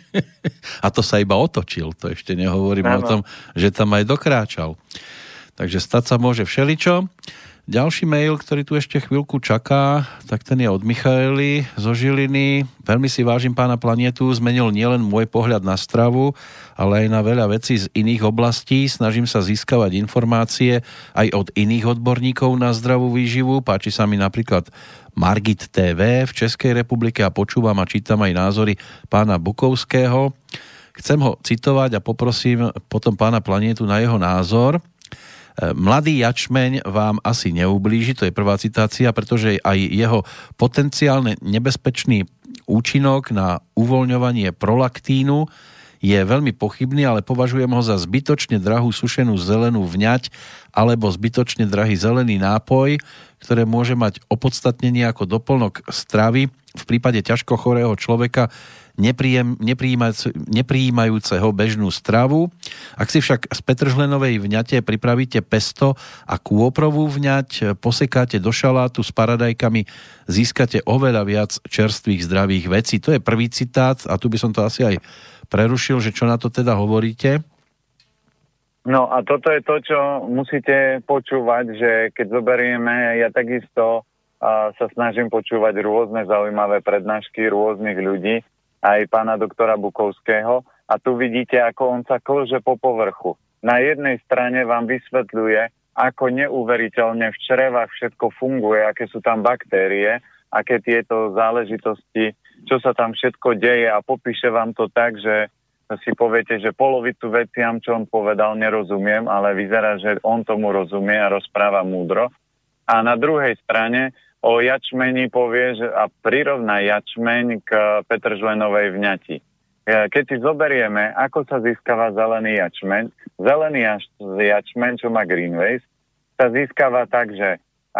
A to sa iba otočil, to ešte nehovorím ano. O tom, že tam aj dokráčal. Takže stať sa môže všeličo. Ďalší mail, ktorý tu ešte chvíľku čaká, tak ten je od Michaely zo Žiliny. Veľmi si vážim pána Planetu, zmenil nielen môj pohľad na stravu, ale aj na veľa vecí z iných oblastí. Snažím sa získavať informácie aj od iných odborníkov na zdravú výživu. Páči sa mi napríklad Margit té vé v Českej republike a počúvam a čítam aj názory pána Bukovského. Chcem ho citovať a poprosím potom pána Planetu na jeho názor. Mladý jačmeň vám asi neublíži, to je prvá citácia, pretože aj jeho potenciálne nebezpečný účinok na uvoľňovanie prolaktínu je veľmi pochybný, ale považujem ho za zbytočne drahú sušenú zelenú vňať alebo zbytočne drahý zelený nápoj, ktoré môže mať opodstatnenie ako doplnok stravy v prípade ťažko chorého človeka neprijímajúceho bežnú stravu. Ak si však z petržlenovej vňate pripravíte pesto a kôprovú vňať, posekáte do šalátu s paradajkami, získate oveľa viac čerstvých zdravých vecí. To je prvý citát a tu by som to asi aj prerušil, že čo na to teda hovoríte? No a toto je to, čo musíte počúvať, že keď zoberieme, ja takisto uh, sa snažím počúvať rôzne zaujímavé prednášky rôznych ľudí, aj pána doktora Bukovského a tu vidíte, ako on sa klže po povrchu. Na jednej strane vám vysvetľuje, ako neuveriteľne v črevách všetko funguje, aké sú tam baktérie, aké tieto záležitosti, čo sa tam všetko deje a popíše vám to tak, že si poviete, že polovicu veciam, čo on povedal, nerozumiem, ale vyzerá, že on tomu rozumie a rozpráva múdro. A na druhej strane o jačmeni povie, že a prirovná jačmeň k petržlenovej vňati. Keď si zoberieme, ako sa získava zelený jačmeň, zelený jačmeň, čo má green waste, sa získava tak, že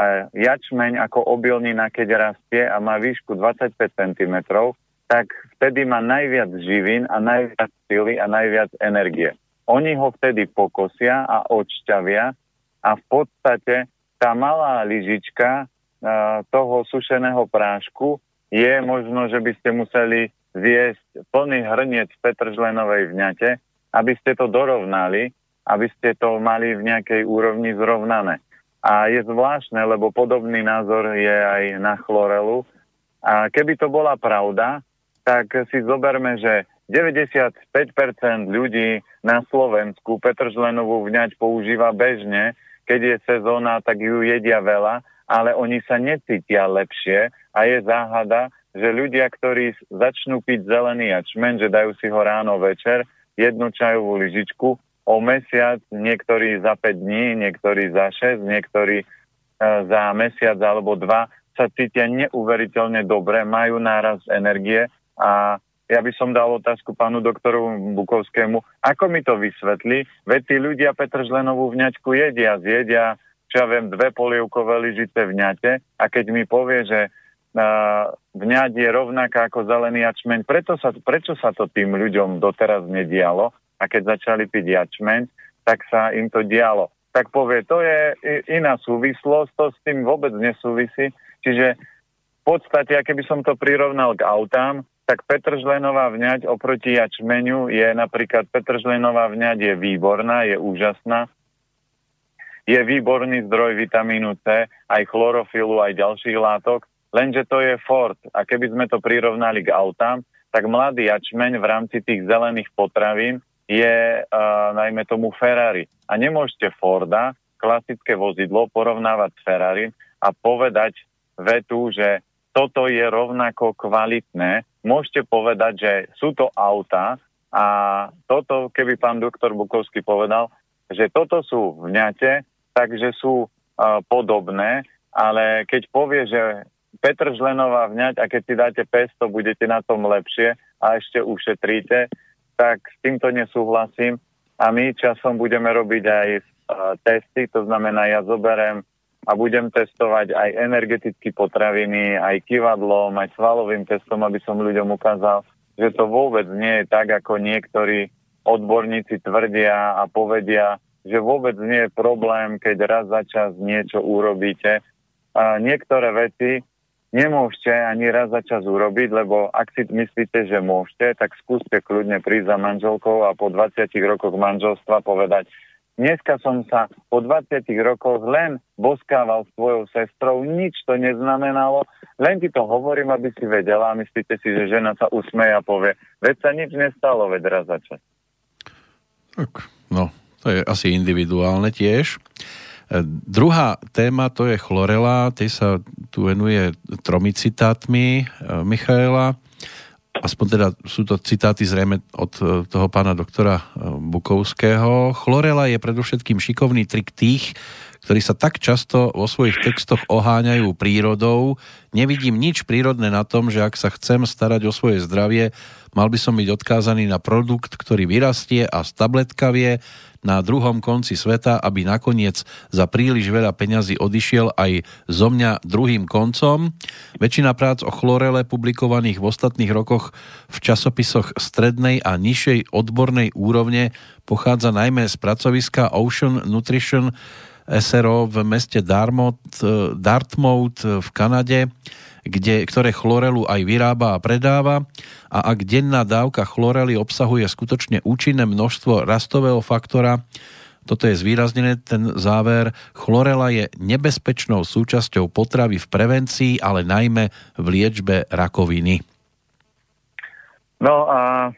jačmeň ako obilnina, keď rastie a má výšku dvadsaťpäť centimetrov, tak vtedy má najviac živín a najviac sily a najviac energie. Oni ho vtedy pokosia a odšťavia a v podstate tá malá lyžička uh, toho sušeného prášku je možno, že by ste museli zjesť plný hrniec petržlenovej vňate, aby ste to dorovnali, aby ste to mali v nejakej úrovni zrovnané. A je zvláštne, lebo podobný názor je aj na chlorelu. A keby to bola pravda, tak si zoberme, že deväťdesiatpäť percent ľudí na Slovensku petržlenovú vňať používa bežne, keď je sezóna, tak ju jedia veľa, ale oni sa necítia lepšie a je záhada, že ľudia, ktorí začnú piť zelený jačmeň, že dajú si ho ráno večer, jednu čajovú lyžičku, o mesiac, niektorí za päť dní, niektorí za šesť, niektorí e, za mesiac alebo dva sa cítia neuveriteľne dobre, majú nárast energie. A ja by som dal otázku pánu doktoru Bukovskému, ako mi to vysvetlí, veď tí ľudia petržlenovú vňaťku jedia, zjedia, čo ja viem, dve polievkové lyžice vňate a keď mi povie, že uh, vňať je rovnaká ako zelený jačmeň, preto sa, prečo sa to tým ľuďom doteraz nedialo a keď začali piť jačmeň, tak sa im to dialo. Tak povie, to je iná súvislosť, to s tým vôbec nesúvisí, čiže v podstate, keby som to prirovnal k autám, tak petržlenová vňať oproti jačmeňu je napríklad, petržlenová vňať je výborná, je úžasná, je výborný zdroj vitamínu C, aj chlorofilu, aj ďalších látok, lenže to je Ford. A keby sme to prirovnali k autám, tak mladý jačmeň v rámci tých zelených potravín je uh, najmä tomu Ferrari. A nemôžete Forda, klasické vozidlo, porovnávať s Ferrari a povedať vetu, že toto je rovnako kvalitné. Môžete povedať, že sú to autá a toto, keby pán doktor Bukovský povedal, že toto sú vňate, takže sú uh, podobné, ale keď povie, že petržlenová vňať a keď si dáte päťsto, budete na tom lepšie a ešte ušetríte, tak s týmto nesúhlasím a my časom budeme robiť aj uh, testy, to znamená, ja zoberiem a budem testovať aj energetické potraviny, aj kyvadlom, aj svalovým testom, aby som ľuďom ukázal, že to vôbec nie je tak, ako niektorí odborníci tvrdia a povedia, že vôbec nie je problém, keď raz za čas niečo urobíte. A niektoré veci nemôžete ani raz za čas urobiť, lebo ak si myslíte, že môžete, tak skúste kľudne prísť za manželkou a po dvadsiatich rokoch manželstva povedať, dneska som sa po dvadsiatich rokoch len boskával s tvojou sestrou, nič to neznamenalo, len ti to hovorím, aby si vedela a myslíte si, že žena sa usmeje a povie, veď sa nič nestalo, veď raz za čas. Tak, no, to je asi individuálne tiež. E, druhá téma, to je chlorela, tej sa tu venuje tromi citátmi e, Michaela. Aspoň teda sú to citáty zrejme od toho pána doktora Bukovského. Chlorela je predovšetkým šikovný trik tých, ktorí sa tak často vo svojich textoch oháňajú prírodou. Nevidím nič prírodné na tom, že ak sa chcem starať o svoje zdravie, mal by som byť odkázaný na produkt, ktorý vyrastie a stabletkavie na druhom konci sveta, aby nakoniec za príliš veľa peňazí odišiel aj zo mňa druhým koncom. Väčšina prác o chlorele publikovaných v ostatných rokoch v časopisoch strednej a nižšej odbornej úrovne pochádza najmä z pracoviska Ocean Nutrition es er o v meste Dartmouth, Dartmouth v Kanade, kde, ktoré chlorelu aj vyrába a predáva. A ak denná dávka chlorely obsahuje skutočne účinné množstvo rastového faktora, toto je zvýraznené, ten záver, chlorela je nebezpečnou súčasťou potravy v prevencii, ale najmä v liečbe rakoviny. No a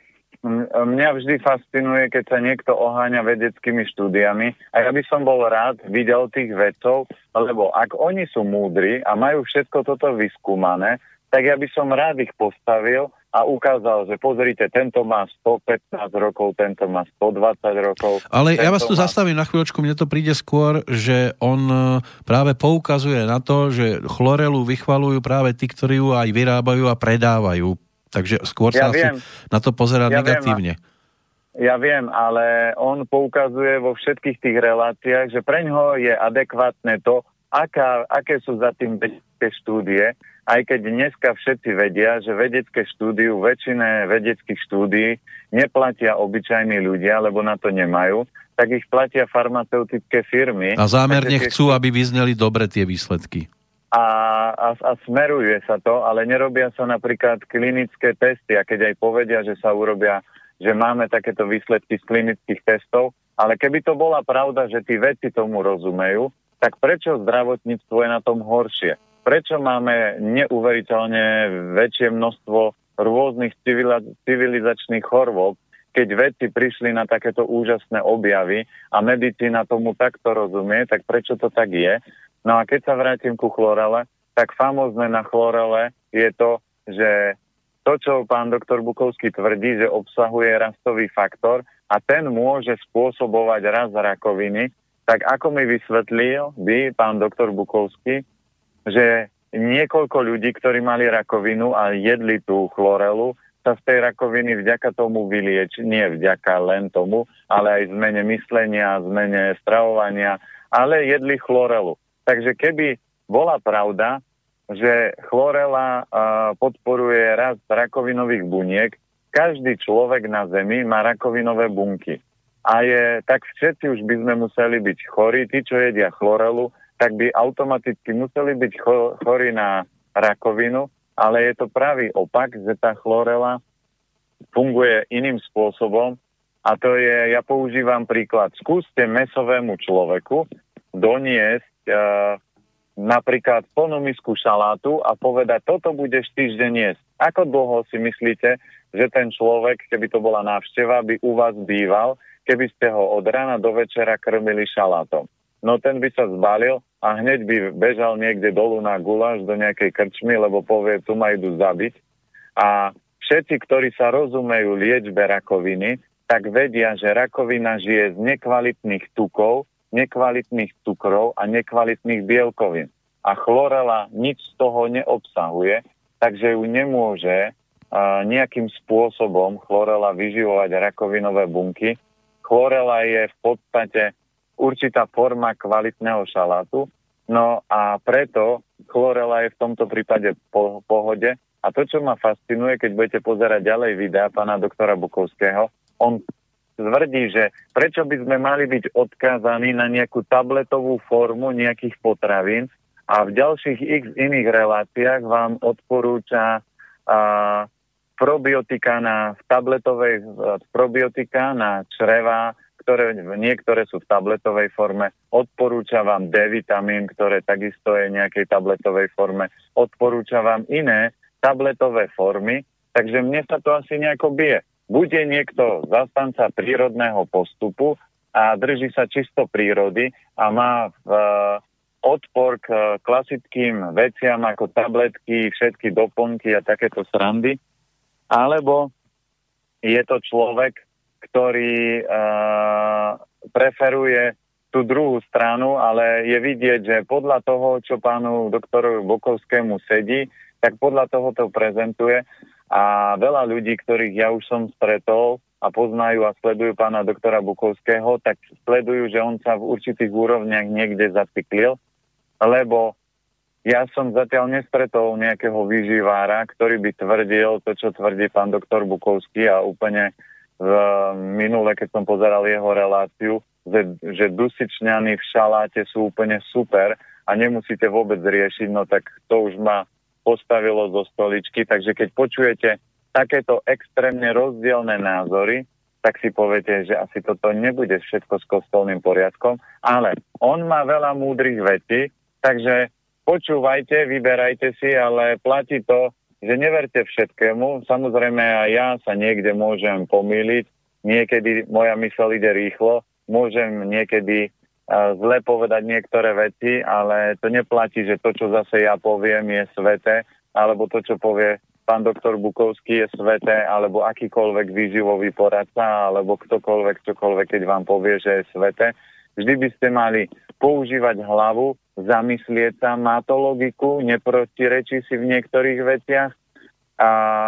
mňa vždy fascinuje, keď sa niekto oháňa vedeckými štúdiami a ja by som bol rád videl tých vedcov, lebo ak oni sú múdri a majú všetko toto vyskúmané, tak ja by som rád ich postavil a ukázal, že pozrite, tento má stopätnásť rokov, tento má stodvadsať rokov. Ale ja vás tu má... zastavím na chvíľočku, mne to príde skôr, že on práve poukazuje na to, že chlorelu vychvalujú práve tí, ktorí ju aj vyrábajú a predávajú. Takže skôr ja sa viem. asi na to pozerá ja negatívne. Viem, ja viem, ale on poukazuje vo všetkých tých reláciách, že preňho je adekvátne to, aká, aké sú za tým vedecké štúdie, aj keď dneska všetci vedia, že vedecké štúdiu, väčšine vedeckých štúdií neplatia obyčajní ľudia, lebo na to nemajú, tak ich platia farmaceutické firmy. A zámerne tie... chcú, aby vyzneli dobre tie výsledky. A, a, a smeruje sa to, ale nerobia sa napríklad klinické testy, a keď aj povedia, že sa urobia, že máme takéto výsledky z klinických testov, ale keby to bola pravda, že tí vedci tomu rozumejú, tak prečo zdravotníctvo je na tom horšie? Prečo máme neuveriteľne väčšie množstvo rôznych civilizačných chorôb, keď vedci prišli na takéto úžasné objavy a medicína tomu takto rozumie, tak prečo to tak je? No a keď sa vrátim ku chlorele, tak famózne na chlorele je to, že to, čo pán doktor Bukovský tvrdí, že obsahuje rastový faktor a ten môže spôsobovať rast rakoviny, tak ako mi vysvetlil by pán doktor Bukovský, že niekoľko ľudí, ktorí mali rakovinu a jedli tú chlorelu, sa z tej rakoviny vďaka tomu vylieči, nie vďaka len tomu, ale aj zmene myslenia, zmene stravovania, ale jedli chlorelu. Takže keby bola pravda, že chlorela uh, podporuje rast rakovinových buniek, každý človek na Zemi má rakovinové bunky. A je, tak všetci už by sme museli byť chorí, tí, čo jedia chlorelu, tak by automaticky museli byť chorí na rakovinu, ale je to pravý opak, že tá chlorela funguje iným spôsobom a to je, ja používam príklad, skúste mäsovému človeku doniesť uh, napríklad plnú misku šalátu a povedať, toto budeš týždeň jesť. Ako dlho si myslíte, že ten človek, keby to bola návšteva, by u vás býval, keby ste ho od rána do večera krmili šalátom? No ten by sa zbalil a hneď by bežal niekde dolu na guláš do nejakej krčmy, lebo povie, tu ma idú zabiť. A všetci, ktorí sa rozumejú liečbe rakoviny, tak vedia, že rakovina žije z nekvalitných tukov, nekvalitných cukrov a nekvalitných bielkovín. A chlorela nič z toho neobsahuje, takže ju nemôže uh, nejakým spôsobom chlorela vyživovať rakovinové bunky. Chlorela je v podstate určitá forma kvalitného šalátu, no a preto chlorela je v tomto prípade po pohode. A to, čo ma fascinuje, keď budete pozerať ďalej videa pána doktora Bukovského, on tvrdí, že prečo by sme mali byť odkázaní na nejakú tabletovú formu nejakých potravín a v ďalších x iných reláciách vám odporúča a, probiotika na v tabletovej probiotika na čreva, ktoré niektoré sú v tabletovej forme, odporúča vám D-vitamín, ktoré takisto je v nejakej tabletovej forme, odporúča vám iné tabletové formy, takže mne sa to asi nejako bije. Bude niekto zastanca prírodného postupu a drží sa čisto prírody a má v, odpor k klasickým veciam ako tabletky, všetky doplnky a takéto srandy, alebo je to človek, ktorý uh, preferuje tú druhú stranu, ale je vidieť, že podľa toho, čo pánu doktorovi Bukovskému sedí, tak podľa toho to prezentuje. A veľa ľudí, ktorých ja už som stretol a poznajú a sledujú pána doktora Bukovského, tak sledujú, že on sa v určitých úrovniach niekde zaciklil, lebo ja som zatiaľ nestretol nejakého výživára, ktorý by tvrdil to, čo tvrdí pán doktor Bukovský a úplne v minule, keď som pozeral jeho reláciu, že, že dusičňany v šaláte sú úplne super a nemusíte vôbec riešiť, no tak to už ma postavilo zo stoličky, takže keď počujete takéto extrémne rozdielne názory, tak si poviete, že asi toto nebude všetko s kostolným poriadkom, ale on má veľa múdrych vecí, takže počúvajte, vyberajte si, ale platí to, že neverte všetkému. Samozrejme aj ja sa niekde môžem pomýliť, niekedy moja myseľ ide rýchlo, môžem niekedy uh, zle povedať niektoré veci, ale to neplatí, že to, čo zase ja poviem, je sveté, alebo to, čo povie pán doktor Bukovský, je sveté, alebo akýkoľvek výživový poradca, alebo ktokoľvek, čokoľvek, keď vám povie, že je sveté. Vždy by ste mali používať hlavu, zamyslieť sa, má to logiku, neprotirečí si v niektorých veciach a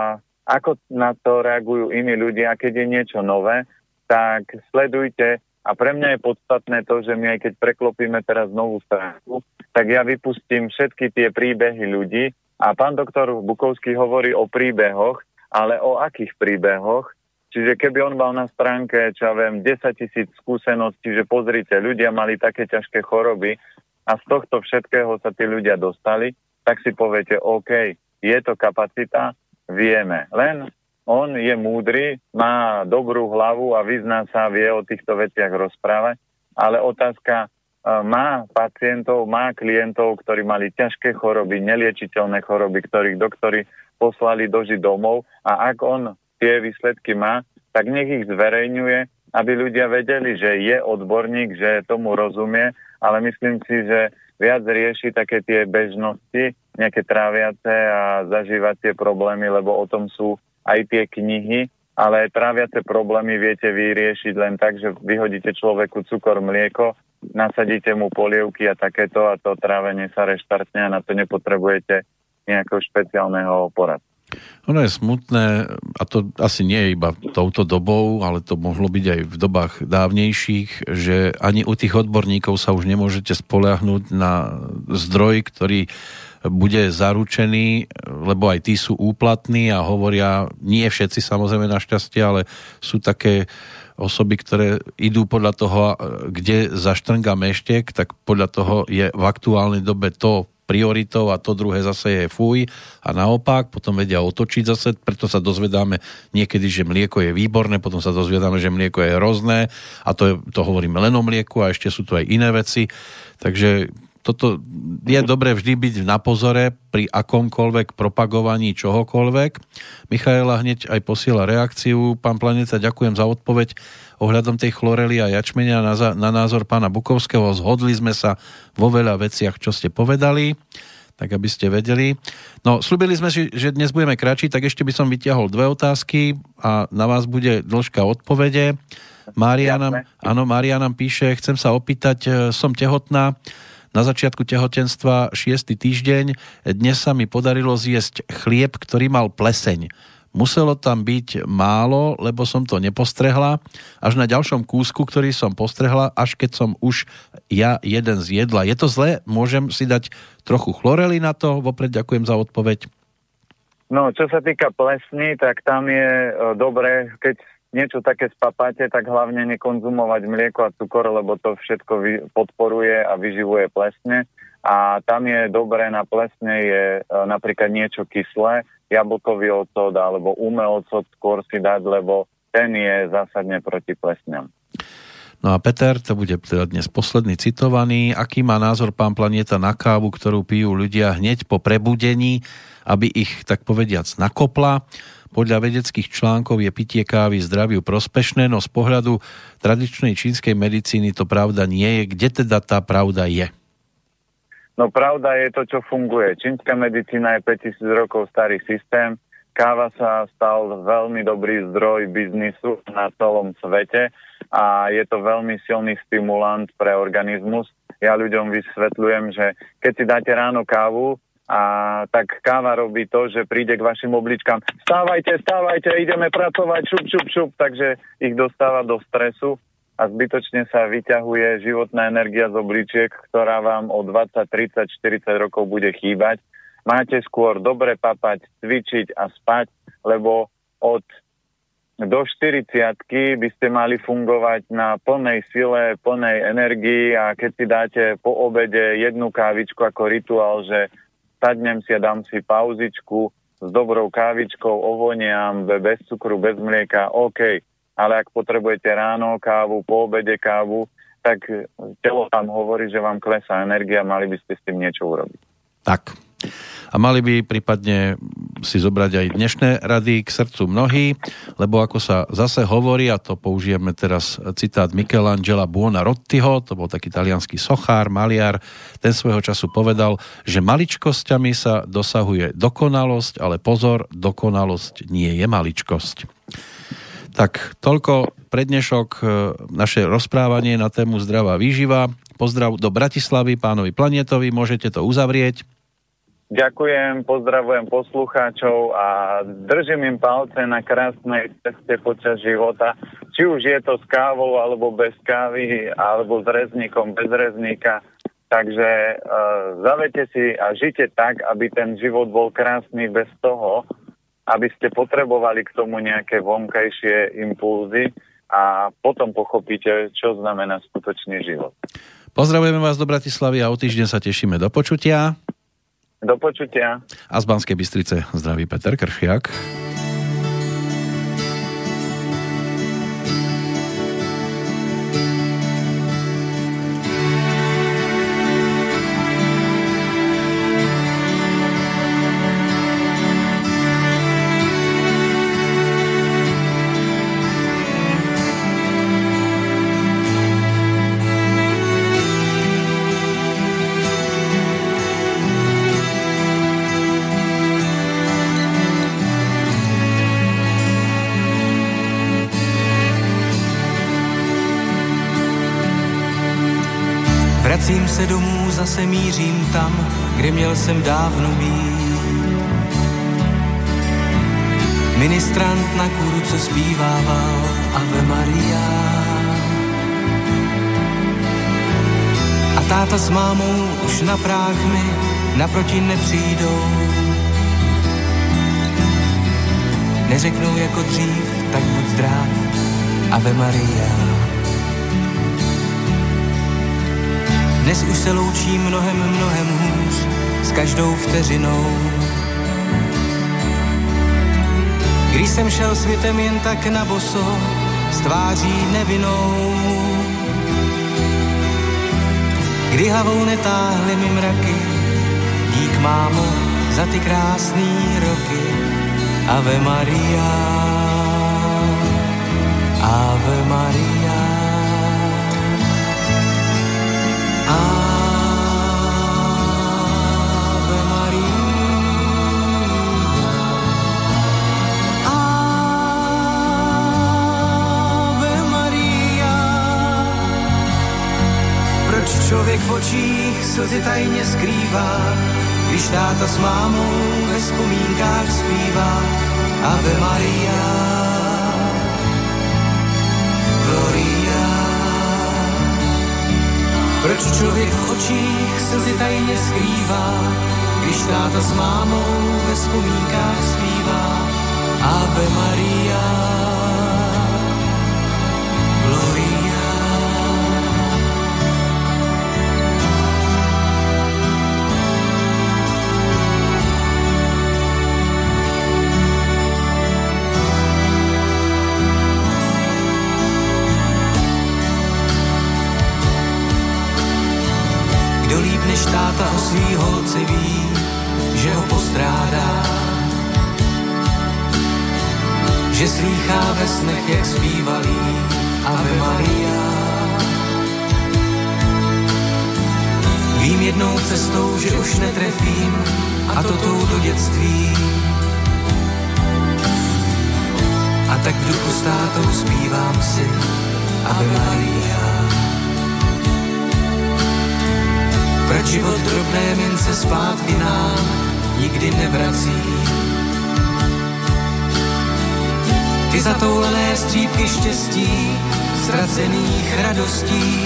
ako na to reagujú iní ľudia, keď je niečo nové, tak sledujte a pre mňa je podstatné to, že my aj keď preklopíme teraz novú stránku, tak ja vypustím všetky tie príbehy ľudí a pán doktor Bukovský hovorí o príbehoch, ale o akých príbehoch? Čiže keby on mal na stránke, čo ja viem, desaťtisíc skúseností, že pozrite, ľudia mali také ťažké choroby a z tohto všetkého sa tí ľudia dostali, tak si poviete, OK, je to kapacita, vieme. Len on je múdry, má dobrú hlavu a vyzná sa, vie o týchto veciach rozprávať, ale otázka, má pacientov, má klientov, ktorí mali ťažké choroby, neliečiteľné choroby, ktorých doktori poslali dožiť domov a ak on tie výsledky má, tak nech ich zverejňuje, aby ľudia vedeli, že je odborník, že tomu rozumie, ale myslím si, že viac rieši také tie bežnosti, nejaké tráviace a zažívacie problémy, lebo o tom sú aj tie knihy, ale tráviace problémy viete vyriešiť len tak, že vyhodíte človeku cukor, mlieko, nasadíte mu polievky a takéto a to trávenie sa reštartne a na to nepotrebujete nejakého špeciálneho poradcu. Ono je smutné, a to asi nie je iba touto dobou, ale to mohlo byť aj v dobách dávnejších, že ani u tých odborníkov sa už nemôžete spoľahnúť na zdroj, ktorý bude zaručený, lebo aj tí sú úplatní a hovoria, nie všetci samozrejme našťastie, ale sú také osoby, ktoré idú podľa toho, kde zaštrnga meštek, tak podľa toho je v aktuálnej dobe to prioritou a to druhé zase je fuj a naopak, potom vedia otočiť zase, preto sa dozvedáme niekedy, že mlieko je výborné, potom sa dozvedáme, že mlieko je hrozné a to, je, to hovoríme len o mlieku a ešte sú tu aj iné veci, takže toto je dobré vždy byť na pozore pri akomkoľvek propagovaní čohokoľvek. Michaela hneď aj posiela reakciu. Pán Planeta, ďakujem za odpoveď ohľadom tej chlorely a jačmenia na, na názor pána Bukovského. Zhodli sme sa vo veľa veciach, čo ste povedali, tak aby ste vedeli. No, slúbili sme si, že dnes budeme kratší, tak ešte by som vytiahol dve otázky a na vás bude dĺžka odpovede. Mária nám, áno, Mária nám píše, chcem sa opýtať, som tehotná, na začiatku tehotenstva šiesty týždeň, dnes sa mi podarilo zjesť chlieb, ktorý mal pleseň. Muselo tam byť málo, lebo som to nepostrehla. Až na ďalšom kúsku, ktorý som postrehla, až keď som už ja jeden zjedla. Je to zlé? Môžem si dať trochu chlorely na to? Vopred ďakujem za odpoveď. No, čo sa týka plesní, tak tam je e, dobré, keď niečo také spapáte, tak hlavne nekonzumovať mlieko a cukor, lebo to všetko vy, podporuje a vyživuje plesne. A tam je dobré na plesne je e, napríklad niečo kyslé, jablkový ocot alebo umelý ocot skôr si dať, lebo ten je zásadne proti plesňam. No a Peter, to bude teda dnes posledný citovaný. Aký má názor pán Planeta na kávu, ktorú pijú ľudia hneď po prebudení, aby ich, tak povediac, nakopla? Podľa vedeckých článkov je pitie kávy zdraviu prospešné, no z pohľadu tradičnej čínskej medicíny to pravda nie je. Kde teda tá pravda je? No pravda je to, čo funguje. Čínska medicína je päťtisíc rokov starý systém. Káva sa stal veľmi dobrý zdroj biznisu na celom svete a je to veľmi silný stimulant pre organizmus. Ja ľuďom vysvetľujem, že keď si dáte ráno kávu, a tak káva robí to, že príde k vašim obličkám. Stávajte, stávajte, ideme pracovať, šup, šup, šup. Takže ich dostáva do stresu a zbytočne sa vyťahuje životná energia z obličiek, ktorá vám o dvadsať, tridsať, štyridsať rokov bude chýbať. Máte skôr dobre papať, cvičiť a spať, lebo od do štyridsiatky by ste mali fungovať na plnej sile, plnej energii a keď si dáte po obede jednu kávičku ako rituál, že sadnem si a dám si pauzičku s dobrou kávičkou, ovoniam, bez cukru, bez mlieka, OK. Ale ak potrebujete ráno kávu, po obede kávu, tak telo tam hovorí, že vám klesá energia, mali by ste s tým niečo urobiť. Tak, A mali by prípadne si zobrať aj dnešné rady k srdcu mnohí, lebo ako sa zase hovorí, a to použijeme teraz citát Michelangela Buonarrotiho, to bol taký taliansky sochár, maliar, ten svojho času povedal, že maličkosťami sa dosahuje dokonalosť, ale pozor, dokonalosť nie je maličkosť. Tak toľko prednešok, naše rozprávanie na tému zdravá výživa. Pozdrav do Bratislavy pánovi Planetovi, môžete to uzavrieť. Ďakujem, pozdravujem poslucháčov a držím im palce na krásnej ceste počas života. Či už je to s kávou, alebo bez kávy, alebo s rezníkom, bez rezníka. Takže uh, zavete si a žite tak, aby ten život bol krásny bez toho, aby ste potrebovali k tomu nejaké vonkajšie impulzy a potom pochopíte, čo znamená skutočný život. Pozdravujeme vás do Bratislavy a o týždeň sa tešíme do počutia. Do počutia. A z Banskej Bystrice zdraví Peter Kršiak. Vracím se domů, zase mířím tam, kde měl jsem dávno být. Ministrant na kůru, co zpívával Ave Maria. A táta s mámou už na práh mi naproti nepřijdou. Neřeknou jako dřív, tak buď zdrav, Ave Maria. Dnes už se loučí mnohem, mnohem hůř s každou vteřinou. Když jsem šel světem jen tak na boso, s tváří nevinnou. Kdy hlavou netáhly mi mraky, dík mámo za ty krásný roky. Ave Maria, Ave Maria. Ave Maria, Ave Maria. Proč člověk v očích slzy tajně skrývá, když táta s mámou ve vzpomínkách zpívá Ave Maria, Gloria. Proč člověk v očích slzy tajně skrývá, když táta s mámou ve vzpomínkách zpívá Ave Maria, Gloria. Kdo líp než táta o svý holce ví, že ho postrádá, že slýchá ve snech, jak zpívalý Ave Maria. Vím jednou cestou, že už netrefím, a to tou do dětství. A tak v duchu s tátou zpívám si Ave Maria. Proč život drobné mince zpátky nám nikdy nevrací? Ty zatoulené střípky štěstí, ztracených radostí.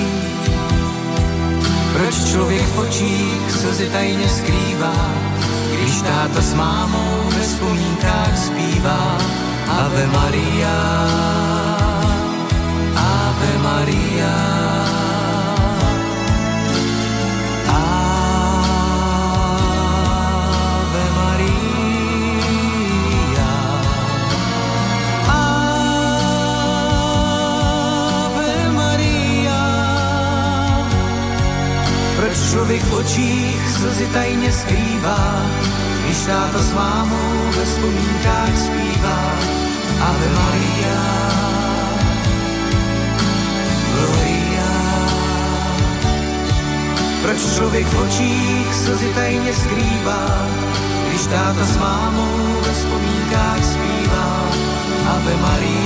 Proč člověk v očích slzy tajně skrývá, když táta s mámou ve vzpomínkách zpívá Ave Maria, Ave Maria. člověk v očích slzy tajně skrývá, když táta s mámou ve vzpomínkách zpívá Ave Maria, Gloria. Proč člověk v očích slzy tajně skrývá, když táta s mámou ve vzpomínkách zpívá Ave Maria.